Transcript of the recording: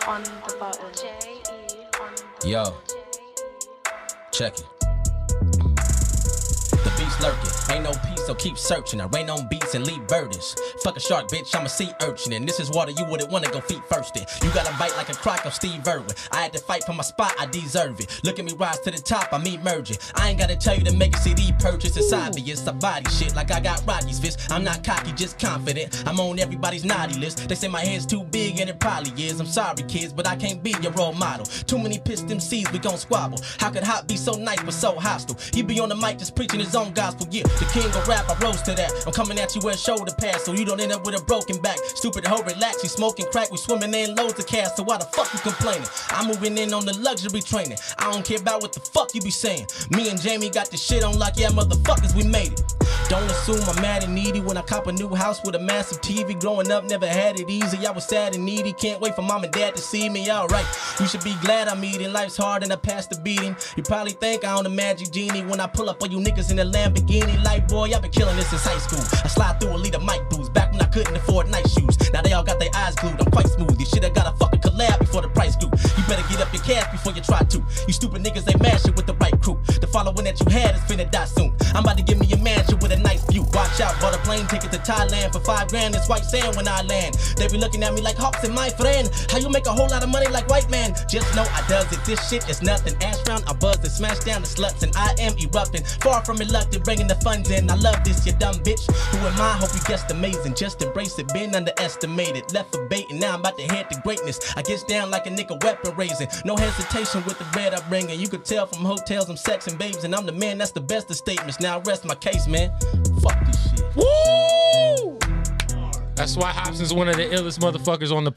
on the button. Yo, check it. The beast lurking, ain't no peace, so keep searching. I rain on beats and leave burdens. Fuck a shark, bitch, I'm a sea urchin. And this is water you wouldn't wanna go feet first in. You gotta bite like a croc of Steve Irwin. I had to fight for my spot, I deserve it. Look at me rise to the top, I'm emerging. I ain't gotta tell you to make a CD purchase. It's obvious, I body shit like I got Rocky's fist. I'm not cocky, just confident. I'm on everybody's naughty list. They say my head's too big and it probably is. I'm sorry kids, but I can't be your role model. Too many pissed MCs, we gon' squabble. How could Hot be so nice but so hostile? He be on the mic just preaching his own gospel. Yeah, the king of rap, I rose to that. I'm coming at you with a shoulder pass, so you don't end up with a broken back. Stupid hoe, relax, you smoking crack, we swimming in loads of cash, so why the fuck you complaining? I'm moving in on the luxury training. I don't care about what the fuck you be saying. Me and Jamie got this shit on like, yeah, motherfuckers, we made it. Don't assume I'm mad and needy when I cop a new house with a massive TV. Growing up, never had it easy. I was sad and needy. Can't wait for mom and dad to see me. Alright, you should be glad I'm eating. Life's hard and I passed the beating. You probably think I own a magic genie when I pull up on you niggas in a Lamborghini. Like, boy, I've been killing this since high school. I slide through a liter mic boots back when I couldn't afford night shoes. Now they all got their eyes glued. I'm quite smooth. This shit I got a fucking collab before the price grew. You better get up your cash before you try to. You stupid niggas ain't mad shit with the right crew. The following that you had is finna die soon. I'm about to give me a mansion with a nice view. Watch out, bought a plane ticket to Thailand for $5 grand. It's white sand when I land. They be looking at me like hawks and my friend. How you make a whole lot of money like white man? Just know I does it. This shit is nothing. Ash round, I buzz and smash down the sluts, and I am erupting. Far from reluctant, bringing the funds in. I love this, you dumb bitch. Who am I? Hope you guessed amazing. Just embrace it. Been underestimated. Left for bait, and now I'm about to head to greatness. I gets down like a nigga weapon raising. No hesitation with the bread I bring in. You could tell from hotels I'm sexing babes, and I'm the man that's the best of statements. Now I rest my case, man. Fuck this shit. Woo! That's why Hopsin's one of the illest motherfuckers on the